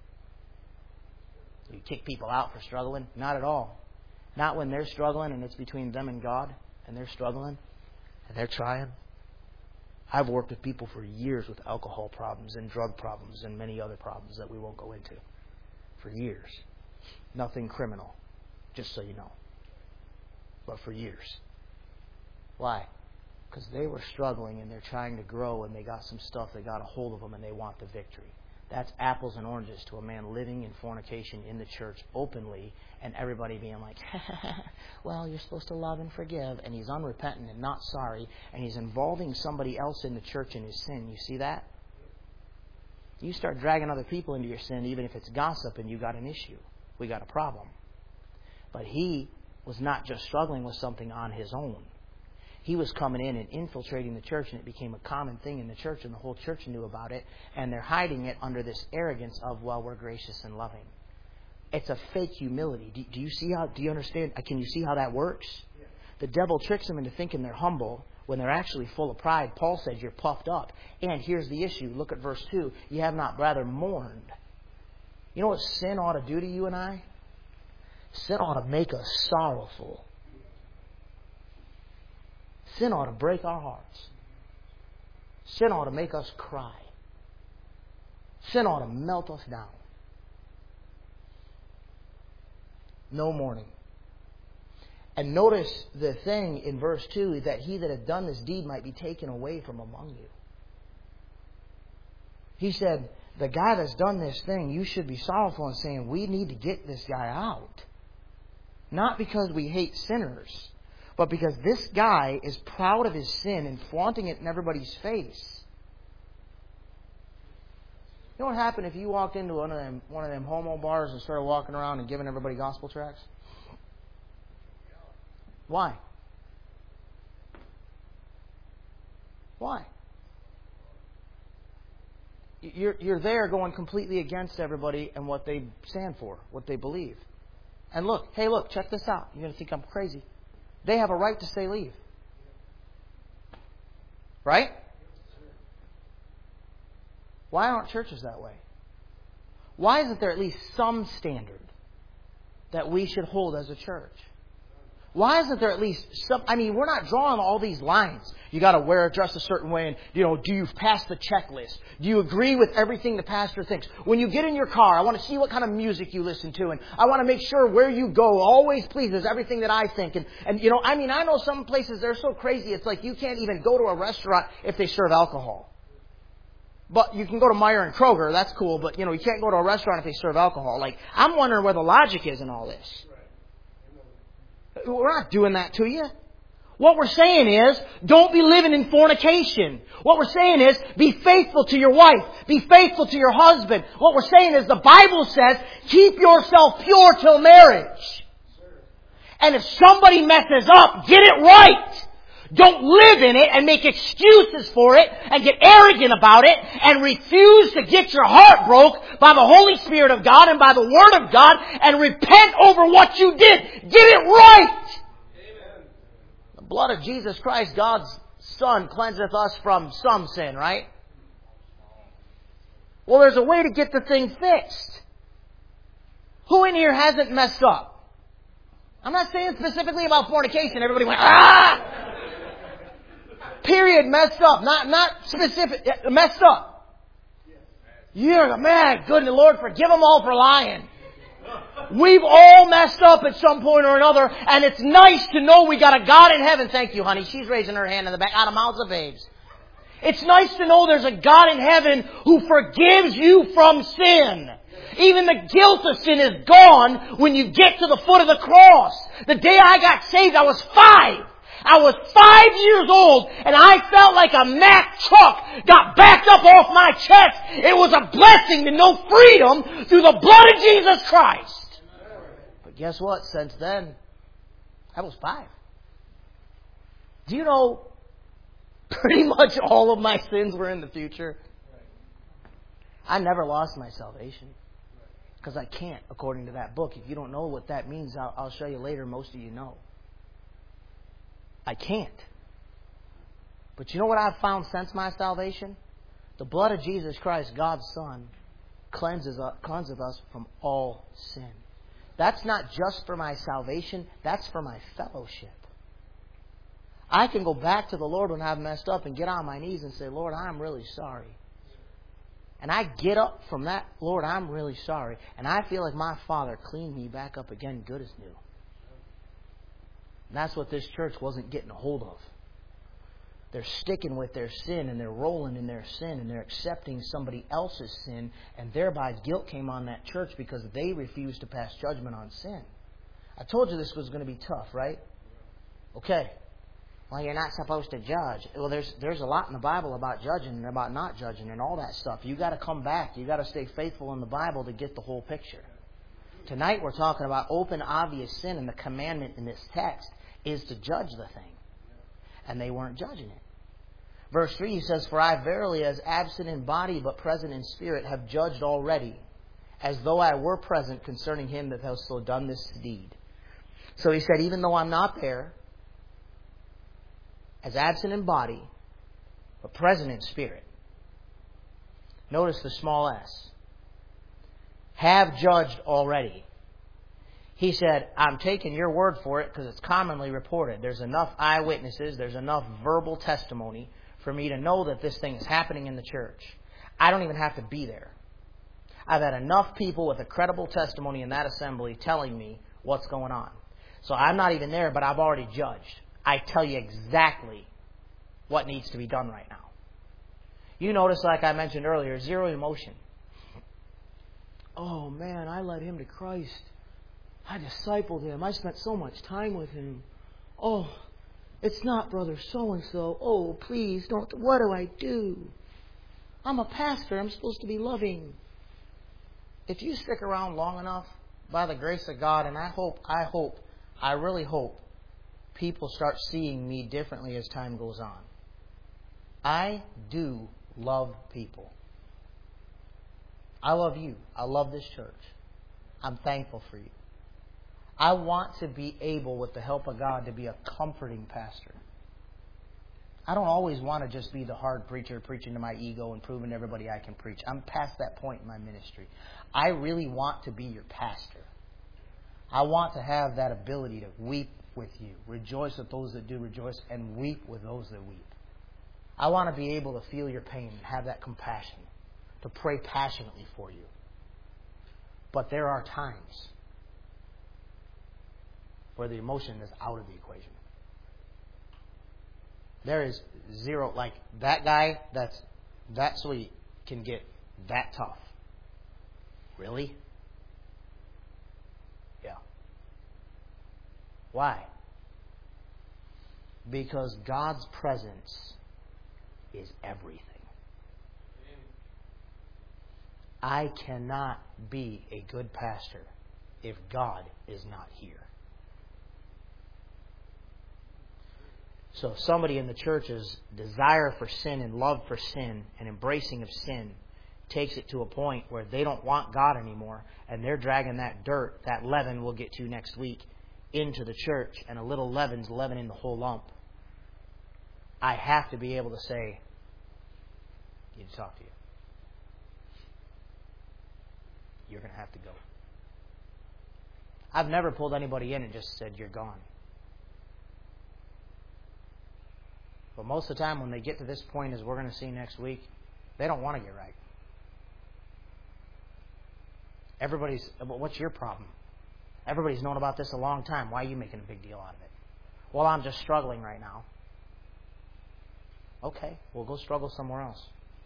[SPEAKER 1] You kick people out for struggling? Not at all. Not when they're struggling and it's between them and God and they're struggling and they're trying. I've worked with people for years with alcohol problems and drug problems and many other problems that we won't go into. For years. Nothing criminal, just so you know. But for years. Why? Because they were struggling and they're trying to grow and they got some stuff that got a hold of them and they want the victory. That's apples and oranges to a man living in fornication in the church openly and everybody being like, well, you're supposed to love and forgive. And he's unrepentant and not sorry. And he's involving somebody else in the church in his sin. You see that? You start dragging other people into your sin, even if it's gossip and you got an issue. We got a problem. But he was not just struggling with something on his own. He was coming in and infiltrating the church, and it became a common thing in the church, and the whole church knew about it, and they're hiding it under this arrogance of, well, we're gracious and loving. It's a fake humility. Do you see how? Do you understand? Can you see how that works? The devil tricks them into thinking they're humble when they're actually full of pride. Paul says you're puffed up. And here's the issue. Look at verse 2. You have not rather mourned. You know what sin ought to do to you and I? Sin ought to make us sorrowful. Sin ought to break our hearts. Sin ought to make us cry. Sin ought to melt us down. No mourning. And notice the thing in verse 2, that he that had done this deed might be taken away from among you. He said, the guy that's done this thing, you should be sorrowful and saying, we need to get this guy out. Not because we hate sinners, but because this guy is proud of his sin and flaunting it in everybody's face. You know what happened if you walked into one of them homo bars and started walking around and giving everybody gospel tracts? Why? Why? You're there going completely against everybody and what they stand for, what they believe. And look, check this out. You're going to think I'm crazy. They have a right to say leave. Right? Why aren't churches that way? Why isn't there at least some standard that we should hold as a church? Why isn't there at least some... I mean, we're not drawing all these lines. You got to dress a certain way, and, do you pass the checklist? Do you agree with everything the pastor thinks? When you get in your car, I want to see what kind of music you listen to, and I want to make sure where you go always pleases everything that I think. And I know some places they're so crazy, it's like you can't even go to a restaurant if they serve alcohol. But you can go to Meijer and Kroger, that's cool, but, you can't go to a restaurant if they serve alcohol. Like, I'm wondering where the logic is in all this. We're not doing that to you. What we're saying is, don't be living in fornication. What we're saying is, be faithful to your wife. Be faithful to your husband. What we're saying is, the Bible says, keep yourself pure till marriage. And if somebody messes up, get it right. Don't live in it and make excuses for it and get arrogant about it and refuse to get your heart broke by the Holy Spirit of God and by the Word of God and repent over what you did. Get it right! Amen. The blood of Jesus Christ, God's Son, cleanseth us from some sin, right? Well, there's a way to get the thing fixed. Who in here hasn't messed up? I'm not saying specifically about fornication. Everybody went, ah! Period, messed up. Not specific, messed up. You're man, goodness, Lord, forgive them all for lying. We've all messed up at some point or another, and it's nice to know we got a God in heaven. Thank you, honey. She's raising her hand in the back, out of mouths of babes. It's nice to know there's a God in heaven who forgives you from sin. Even the guilt of sin is gone when you get to the foot of the cross. The day I got saved, I was 5. I was 5 years old, and I felt like a Mack truck got backed up off my chest. It was a blessing to know freedom through the blood of Jesus Christ. But guess what? Since then, I was 5. Do you know, pretty much all of my sins were in the future. I never lost my salvation. Because I can't, according to that book. If you don't know what that means, I'll show you later. Most of you know. I can't. But you know what I've found since my salvation? The blood of Jesus Christ, God's Son, cleanseth us from all sin. That's not just for my salvation. That's for my fellowship. I can go back to the Lord when I've messed up and get on my knees and say, Lord, I'm really sorry. And I get up from that, Lord, I'm really sorry. And I feel like my Father cleaned me back up again, good as new. And that's what this church wasn't getting a hold of. They're sticking with their sin, and they're rolling in their sin, and they're accepting somebody else's sin, and thereby guilt came on that church because they refused to pass judgment on sin. I told you this was going to be tough, right? Okay. Well, you're not supposed to judge. Well, there's a lot in the Bible about judging and about not judging and all that stuff. You got to come back. You got to stay faithful in the Bible to get the whole picture. Tonight we're talking about open, obvious sin, and the commandment in this text is to judge the thing. And they weren't judging it. Verse 3 says, For I verily, as absent in body but present in spirit, have judged already, as though I were present concerning him that has so done this deed. So he said, even though I'm not there, as absent in body, but present in spirit. Notice the small s. Have judged already. He said, I'm taking your word for it because it's commonly reported. There's enough eyewitnesses, there's enough verbal testimony for me to know that this thing is happening in the church. I don't even have to be there. I've had enough people with a credible testimony in that assembly telling me what's going on. So I'm not even there, but I've already judged. I tell you exactly what needs to be done right now. You notice, like I mentioned earlier, zero emotion. Oh man, I led him to Christ. I discipled him. I spent so much time with him. Oh, it's not brother so-and-so. Oh, please don't. What do I do? I'm a pastor. I'm supposed to be loving. If you stick around long enough, by the grace of God, and I really hope people start seeing me differently as time goes on. I do love people. I love you. I love this church. I'm thankful for you. I want to be able, with the help of God, to be a comforting pastor. I don't always want to just be the hard preacher preaching to my ego and proving to everybody I can preach. I'm past that point in my ministry. I really want to be your pastor. I want to have that ability to weep with you, rejoice with those that do rejoice, and weep with those that weep. I want to be able to feel your pain and have that compassion, to pray passionately for you. But there are times where the emotion is out of the equation. There is zero, like that guy that's that sweet can get that tough. Really? Yeah. Why? Because God's presence is everything. I cannot be a good pastor if God is not here. So if somebody in the church's desire for sin and love for sin and embracing of sin takes it to a point where they don't want God anymore and they're dragging that dirt, that leaven we'll get to next week, into the church, and a little leaven's leavening the whole lump, I have to be able to say, I need to talk to you. You're going to have to go. I've never pulled anybody in and just said, you're gone. But most of the time when they get to this point, as we're going to see next week, they don't want to get right. What's your problem? Everybody's known about this a long time. Why are you making a big deal out of it? Well, I'm just struggling right now. Okay, well, go struggle somewhere else.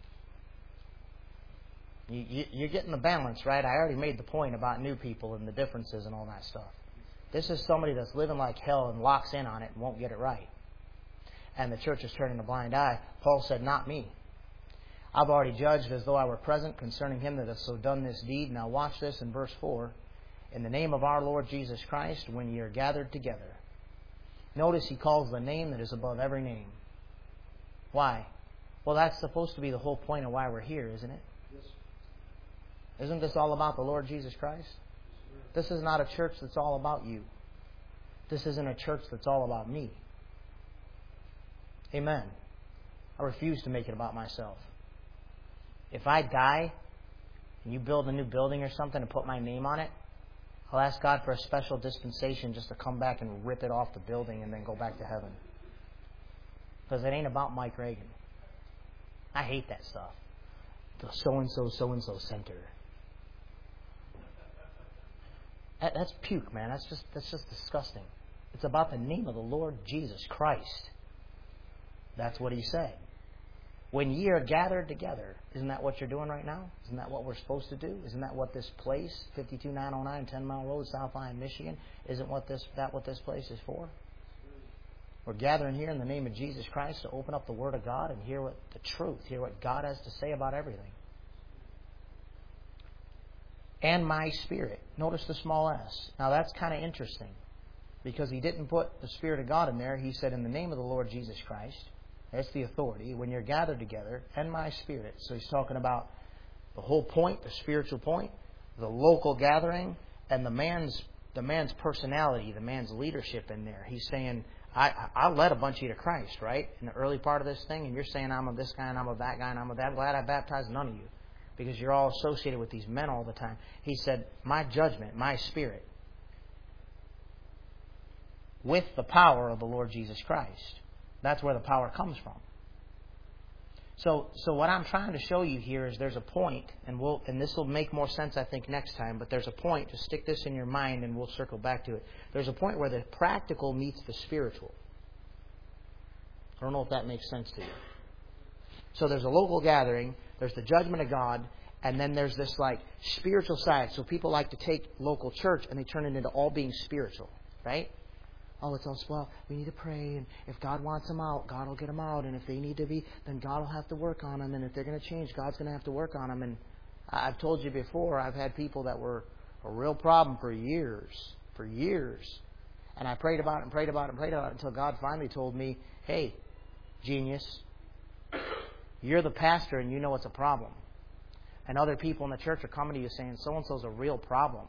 [SPEAKER 1] You're getting the balance, right? I already made the point about new people and the differences and all that stuff. This is somebody that's living like hell and locks in on it and won't get it right. And the church is turning a blind eye. Paul said, not me. I've already judged as though I were present concerning him that has so done this deed. Now watch this in verse 4. In the name of our Lord Jesus Christ, when ye are gathered together. Notice he calls the name that is above every name. Why? Well, that's supposed to be the whole point of why we're here, isn't it?
[SPEAKER 2] Yes.
[SPEAKER 1] Isn't this all about the Lord Jesus Christ? This is not a church that's all about you. This isn't a church that's all about me. Amen. I refuse to make it about myself. If I die and you build a new building or something and put my name on it, I'll ask God for a special dispensation just to come back and rip it off the building and then go back to heaven. Because it ain't about Mike Reagan. I hate that stuff. The so-and-so center. That's puke, man. That's just disgusting. It's about the name of the Lord Jesus Christ. That's what he said. When ye are gathered together, isn't that what you're doing right now? Isn't that what we're supposed to do? Isn't that what this place, 52909 10 Mile Road, South Lyon, Michigan, isn't what this place is for? We're gathering here in the name of Jesus Christ to open up the Word of God and hear what the truth, hear what God has to say about everything. And my spirit. Notice the small s. Now that's kind of interesting because he didn't put the Spirit of God in there. He said in the name of the Lord Jesus Christ. That's the authority. When you're gathered together, and my spirit. So he's talking about the whole point, the spiritual point. the local gathering and the man's personality, the man's leadership in there. He's saying, I led a bunch of you to Christ, right? In the early part of this thing, and you're saying I'm of this guy and I'm of that guy and I'm of that. I'm glad I baptized none of you, because you're all associated with these men all the time. He said, my judgment, my spirit, with the power of the Lord Jesus Christ. That's where the power comes from. So what I'm trying to show you here is there's a point, and this will make more sense, I think, next time, but there's a point, just stick this in your mind and we'll circle back to it. There's a point where the practical meets the spiritual. I don't know if that makes sense to you. So there's a local gathering, there's the judgment of God, and then there's this like spiritual side. So people like to take local church and they turn it into all being spiritual, right? Oh, it's all, well, we need to pray, and if God wants them out, God will get them out, and if they need to be, then God will have to work on them, and if they're going to change, God's going to have to work on them. And I've told you before, I've had people that were a real problem for years, and I prayed about it and prayed about it and prayed about it until God finally told me, hey, genius, you're the pastor and you know it's a problem. And other people in the church are coming to you saying, so-and-so's a real problem.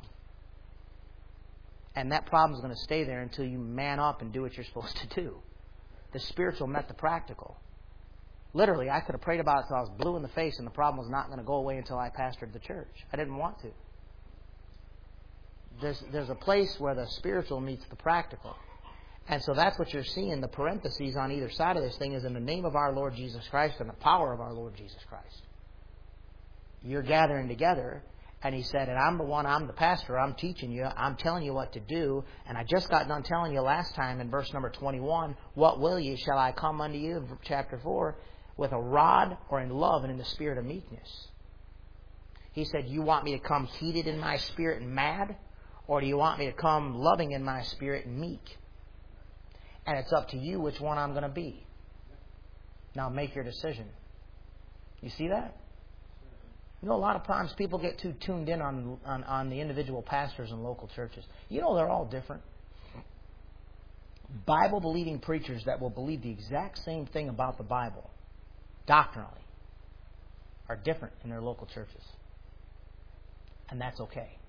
[SPEAKER 1] And that problem's going to stay there until you man up and do what you're supposed to do. The spiritual met the practical. Literally, I could have prayed about it until I was blue in the face, and the problem was not going to go away until I pastored the church. I didn't want to. There's a place where the spiritual meets the practical. And so that's what you're seeing. The parentheses on either side of this thing is in the name of our Lord Jesus Christ and the power of our Lord Jesus Christ. You're gathering together. And he said, and I'm the one, I'm the pastor, I'm teaching you, I'm telling you what to do. And I just got done telling you last time in verse number 21, what will ye? Shall I come unto you, chapter 4, with a rod or in love and in the spirit of meekness? He said, you want me to come heated in my spirit and mad? Or do you want me to come loving in my spirit and meek? And it's up to you which one I'm going to be. Now make your decision. You see that? You know, a lot of times people get too tuned in on the individual pastors and local churches. You know, they're all different. Bible-believing preachers that will believe the exact same thing about the Bible, doctrinally, are different in their local churches. And that's okay.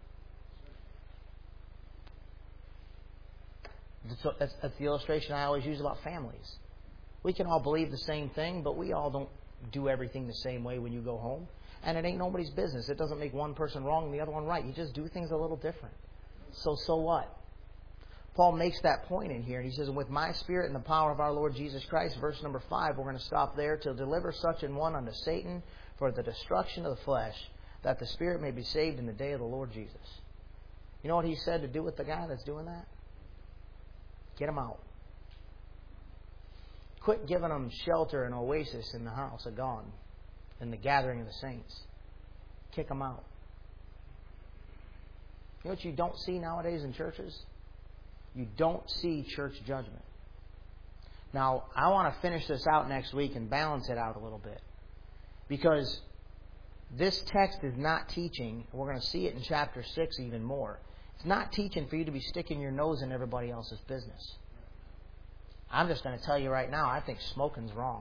[SPEAKER 1] That's the illustration I always use about families. We can all believe the same thing, but we all don't do everything the same way when you go home. And it ain't nobody's business. It doesn't make one person wrong and the other one right. You just do things a little different. So what? Paul makes that point in here. And he says, with my spirit and the power of our Lord Jesus Christ, verse number 5, we're going to stop there, to deliver such an one unto Satan for the destruction of the flesh, that the spirit may be saved in the day of the Lord Jesus. You know what he said to do with the guy that's doing that? Get him out. Quit giving them shelter and oasis in the house of God, in the gathering of the saints. Kick them out. You know what you don't see nowadays in churches? You don't see church judgment. Now, I want to finish this out next week and balance it out a little bit. Because this text is not teaching, we're going to see it in chapter 6 even more. It's not teaching for you to be sticking your nose in everybody else's business. I'm just going to tell you right now, I think smoking's wrong.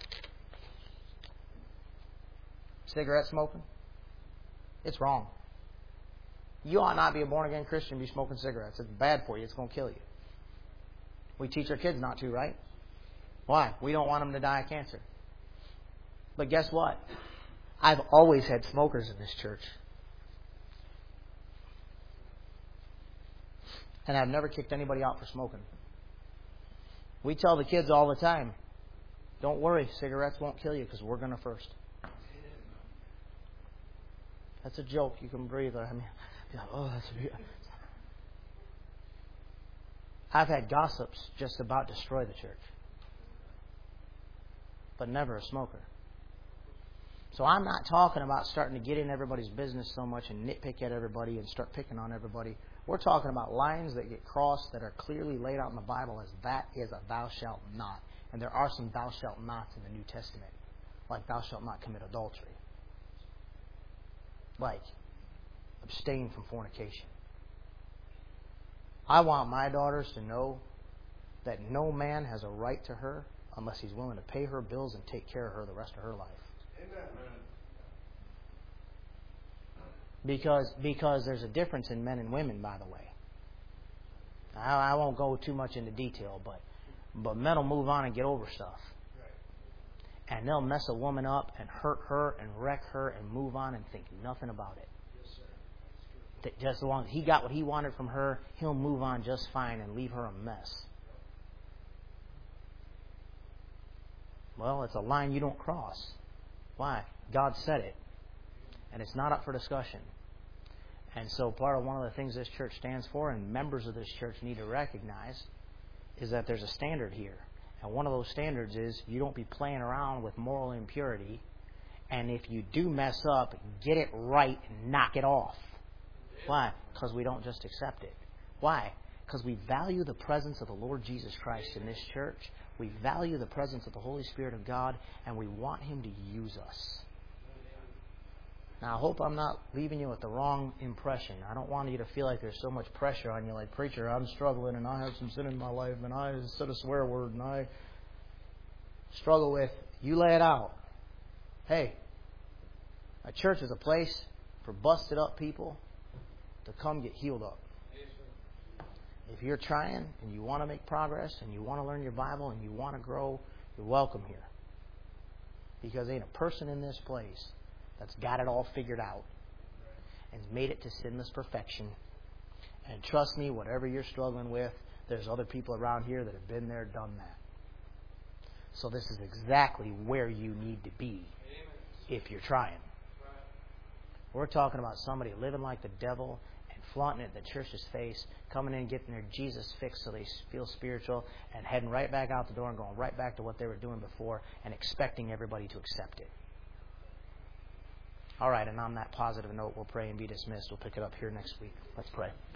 [SPEAKER 1] Cigarette smoking? It's wrong. You ought not be a born-again Christian and be smoking cigarettes. It's bad for you. It's going to kill you. We teach our kids not to, right? Why? We don't want them to die of cancer. But guess what? I've always had smokers in this church. And I've never kicked anybody out for smoking. We tell the kids all the time, don't worry, cigarettes won't kill you because we're going to first. That's a joke. You can breathe. I mean, oh, that's weird. I've had gossips just about destroy the church, but never a smoker. So I'm not talking about starting to get in everybody's business so much and nitpick at everybody and start picking on everybody. We're talking about lines that get crossed that are clearly laid out in the Bible as that is a thou shalt not. And there are some thou shalt nots in the New Testament, like thou shalt not commit adultery. Like abstain from fornication. I want my daughters to know that no man has a right to her unless he's willing to pay her bills and take care of her the rest of her life.
[SPEAKER 2] Amen.
[SPEAKER 1] Because there's a difference in men and women, by the way. I won't go too much into detail, but men will move on and get over stuff. And they'll mess a woman up and hurt her and wreck her and move on and think nothing about it. Just as long as he got what he wanted from her, he'll move on just fine and leave her a mess. Well, it's a line you don't cross. Why? God said it. And it's not up for discussion. And so part of one of the things this church stands for, and members of this church need to recognize, is that there's a standard here. And one of those standards is you don't be playing around with moral impurity. And if you do mess up, get it right and knock it off. Why? Because we don't just accept it. Why? Because we value the presence of the Lord Jesus Christ in this church. We value the presence of the Holy Spirit of God, and we want Him to use us. Now, I hope I'm not leaving you with the wrong impression. I don't want you to feel like there's so much pressure on you, like, preacher, I'm struggling, and I have some sin in my life, and I said a swear word, and I struggle with. You lay it out. Hey, a church is a place for busted up people to come get healed up. If you're trying and you want to make progress and you want to learn your Bible and you want to grow, you're welcome here. Because there ain't a person in this place that's got it all figured out and made it to sinless perfection. And trust me, whatever you're struggling with, there's other people around here that have been there, done that. So this is exactly where you need to be if you're trying. We're talking about somebody living like the devil and flaunting it in the church's face, coming in and getting their Jesus fix so they feel spiritual, and heading right back out the door and going right back to what they were doing before and expecting everybody to accept it. All right, and on that positive note, we'll pray and be dismissed. We'll pick it up here next week. Let's pray.